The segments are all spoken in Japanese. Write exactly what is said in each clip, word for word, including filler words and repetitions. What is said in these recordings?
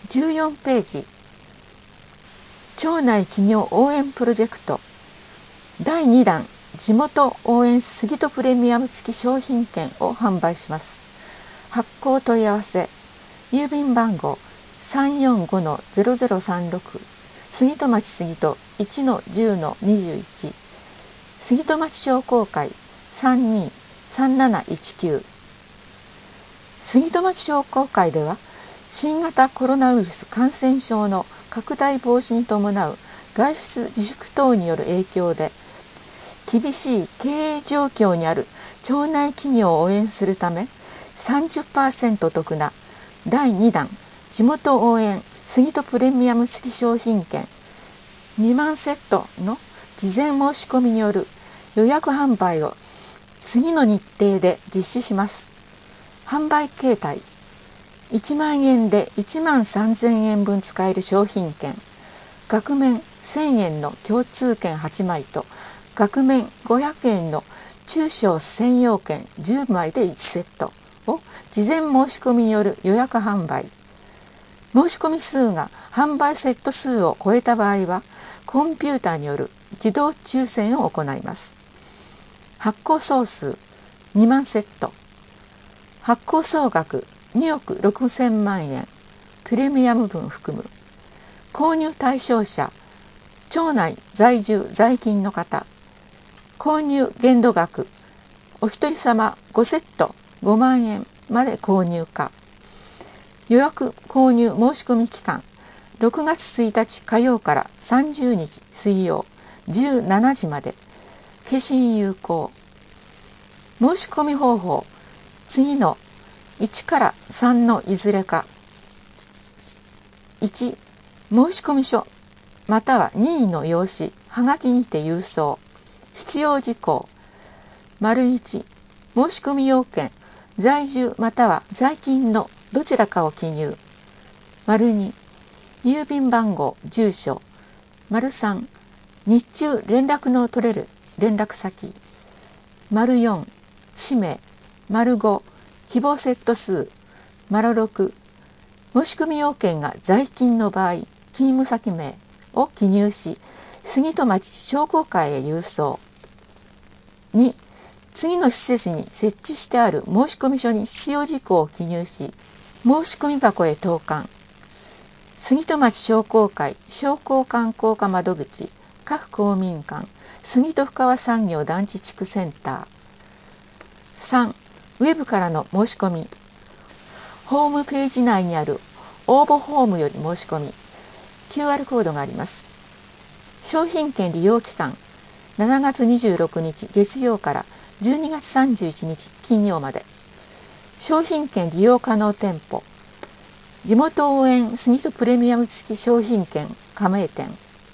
じゅうよんページ、町内企業応援プロジェクトだいにだん地元応援杉戸プレミアム付き商品券を販売します。発行問い合わせ、郵便番号 さんよんごのゼロゼロさんろく 杉戸町杉戸 いちのじゅうのにじゅういち 杉戸町商工会 さんにーさんなないちきゅう。 杉戸町商工会では新型コロナウイルス感染症の拡大防止に伴う外出自粛等による影響で厳しい経営状況にある町内企業を応援するため さんじゅっパーセント 得なだいにだん地元応援杉戸プレミアム付き商品券にまんセットの事前申し込みによる予約販売を次の日程で実施します。販売形態、いちまんえんでいちまんさんぜんえんぶん使える商品券、額面せんえんの共通券はちまいと額面ごひゃくえんの中小専用券じゅうまいでいちセットを事前申し込みによる予約販売。申し込み数が販売セット数を超えた場合はコンピューターによる自動抽選を行います。発行総数にまんセット、発行総額におくろくせんまんえん、プレミアム分含む。購入対象者、町内在住在勤の方。購入限度額、お一人様ごセットごまんえんまで購入可。予約購入申し込み期間、ろくがつついたち火曜からさんじゅうにち水曜じゅうしちじまで。消印有効。申し込み方法、次のいちからさんのいずれか。いち、申込書または任意の用紙、はがきにて郵送。必要事項、丸いち、申し込み要件、在住または在勤のどちらかを記入。丸に、郵便番号、住所。丸さん、日中連絡の取れる連絡先。丸よん、氏名。丸ご、希望セット数。丸ろく、申し込み要件が在勤の場合、勤務先名を記入し、杉戸町商工会へ郵送。に、次の施設に設置してある申込書に必要事項を記入し、申込箱へ投函。杉戸町商工会商工観光課窓口各公民館杉戸深川産業団地地区センター。さん、ウェブからの申し込み。ホームページ内にある応募フォームより申し込み、キューアール コードがあります。商品券利用期間、しちがつにじゅうろくにち月曜からじゅうにがつさんじゅういちにち金曜まで。商品券利用可能店舗、地元応援杉戸プレミアム付き商品券加盟店。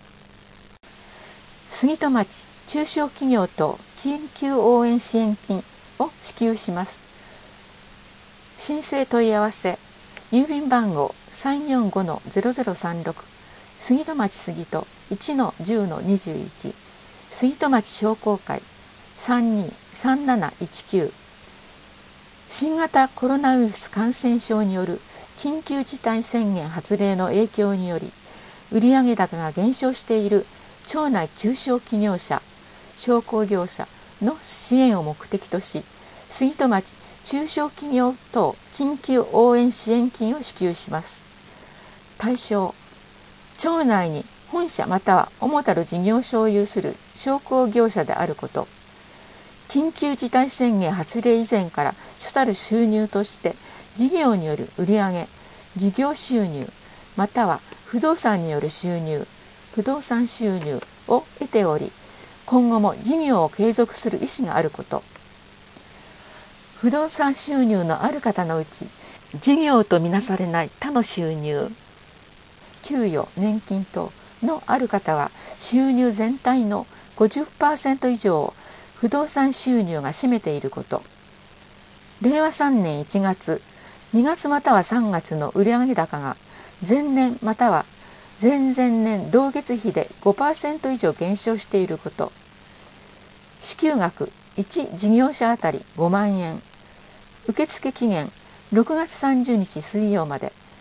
杉戸町中小企業等緊急応援支援金を支給します。申請問い合わせ、郵便番号 さんよんごのゼロゼロさんろく 杉戸町杉戸 いちのじゅうのにじゅういち 杉戸町商工会 さんにーさんなないちきゅう。 新型コロナウイルス感染症による緊急事態宣言発令の影響により売上高が減少している町内中小企業者商工業者の支援を目的とし、杉戸町中小企業等緊急応援支援金を支給します。対象、町内に本社または主たる事業所を有する商工業者であること、緊急事態宣言発令以前から主たる収入として事業による売上、事業収入または不動産による収入、不動産収入を得ており、今後も事業を継続する意思があること。不動産収入のある方のうち、事業とみなされない他の収入、給与、年金等のある方は収入全体の ごじゅっパーセント 以上を不動産収入が占めていること。れいわさんねんいちがつ、にがつまたはさんがつの売上高が前年または前々年同月比で ごパーセント 以上減少していること。支給額いち事業者あたりごまんえん。受付期限ろくがつさんじゅうにち水曜まで。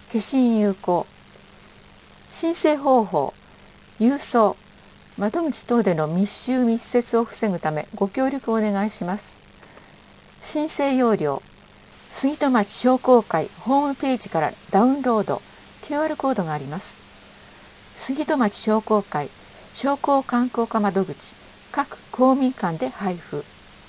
消印有効。申請方法、郵送、窓口等での密集密接を防ぐためご協力をお願いします。申請要領、杉戸町商工会ホームページからダウンロード、キューアール コードがあります。杉戸町商工会商工観光課窓口各公民館で配布。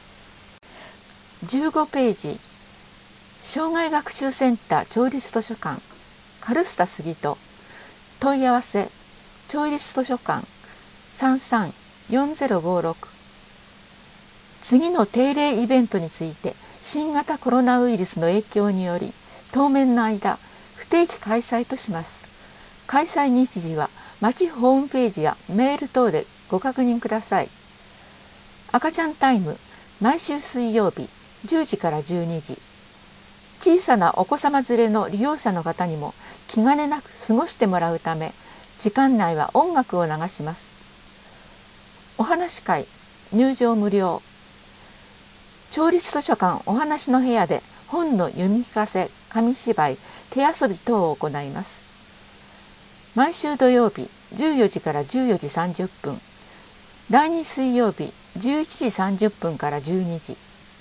じゅうごページ、障害学習センター町立図書館カルスタ杉戸、問い合わせ町立図書館 さんさんよんゼロごろく。 次の定例イベントについて新型コロナウイルスの影響により当面の間不定期開催とします。開催日時は町ホームページやメール等でご確認ください。赤ちゃんタイム、毎週水曜日じゅうじからじゅうにじ。小さなお子様連れの利用者の方にも気兼ねなく過ごしてもらうため、時間内は音楽を流します。お話し会、入場無料。町立図書館お話の部屋で本の読み聞かせ、紙芝居、手遊び等を行います。毎週土曜日じゅうよじからじゅうよじさんじゅっぷん、だいに水曜日じゅういちじさんじゅっぷんからじゅうにじ。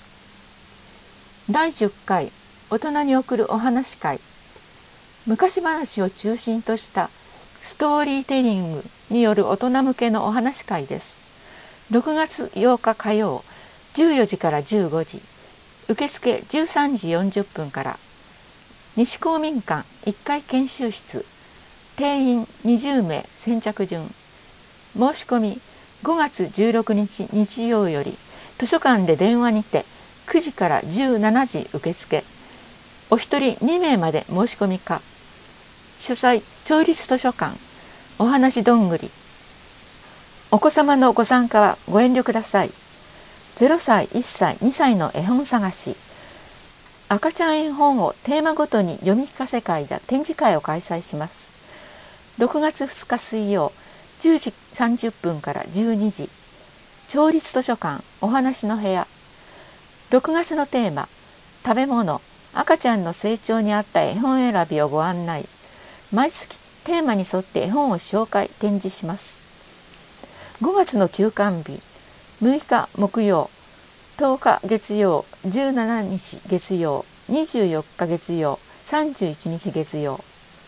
だいじゅっかい大人に送るお話会、昔話を中心としたストーリーテリングによる大人向けのお話会です。ろくがつようか火曜じゅうよじからじゅうごじ、受付じゅうさんじよんじゅっぷんから。西公民館いっかい研修室、定員にじゅうめい先着順。申し込みごがつじゅうろくにち日曜より図書館で電話にてくじからじゅうしちじ受付。お一人にめいまで申し込み可。主催町立図書館お話どんぐり。お子様のご参加はご遠慮ください。ゼロさい、いっさい、にさいの絵本探し、赤ちゃん絵本をテーマごとに読み聞かせ会や展示会を開催します。ろくがつふつか水曜じゅうじさんじゅっぷんからじゅうにじ、町立図書館お話の部屋。ろくがつのテーマ、食べ物、赤ちゃんの成長に合った絵本選びをご案内。毎月テーマに沿って絵本を紹介展示します。ごがつの休館日、むいか木曜、とおか月曜、じゅうしちにち月曜、にじゅうよっか月曜、さんじゅういちにち月曜。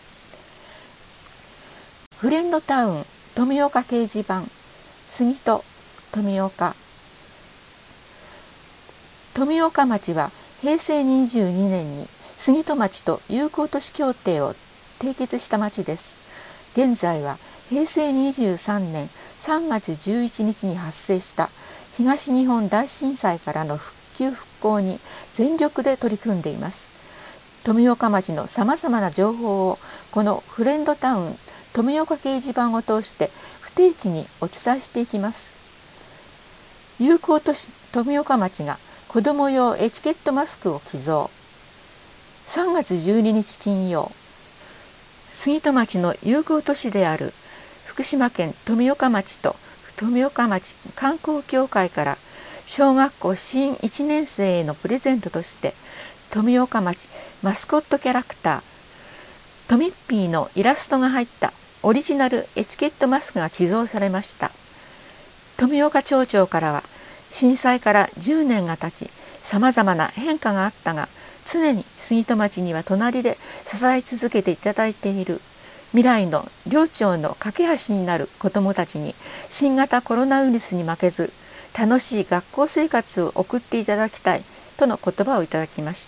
フレンドタウン富岡掲示板、杉戸富岡。富岡町はへいせいにじゅうにねんに杉戸町と友好都市協定を締結した町です。現在はへいせいにじゅうさんねんさんがつじゅういちにちに発生した東日本大震災からの復旧復興に全力で取り組んでいます。富岡町のさまざまな情報をこのフレンドタウン富岡掲示板を通して不定期にお伝えしていきます。友好都市富岡町が子ども用エチケットマスクを寄贈。さんがつじゅうににち金曜、杉戸町の友好都市である福島県富岡町と富岡町観光協会から小学校新いちねんせいへのプレゼントとして富岡町マスコットキャラクタートミッピーのイラストが入ったオリジナルエチケットマスクが寄贈されました。富岡町長からは震災からじゅうねんが経ち、さまざまな変化があったが常に杉戸町には隣で支え続けていただいている未来の両町の架け橋になる子どもたちに新型コロナウイルスに負けず楽しい学校生活を送っていただきたいとの言葉をいただきました。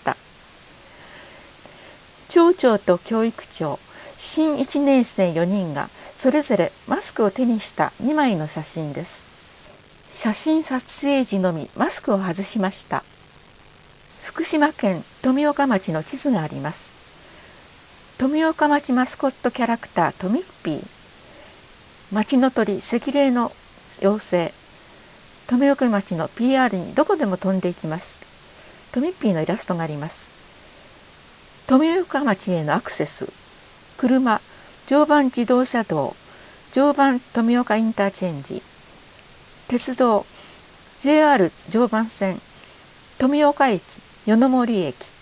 町長と教育長新いちねんせいよにんがそれぞれマスクを手にしたにまいの写真です。写真撮影時のみマスクを外しました。福島県富岡町の地図があります。富岡町マスコットキャラクタートミッピー、町の鳥赤霊の妖精、富岡町の ピーアール にどこでも飛んでいきます。トミッピーのイラストがあります。富岡町へのアクセス、車、常磐自動車道、常磐富岡インターチェンジ、鉄道、ジェイアール 常磐線、富岡駅、夜の森駅、